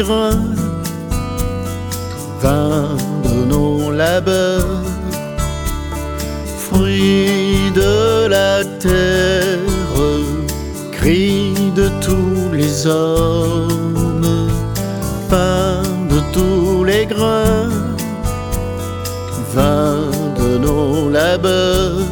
grains, vin de nos labeurs, fruits de la terre, cris de tous les hommes, pain de tous les grains, vin de nos labeurs,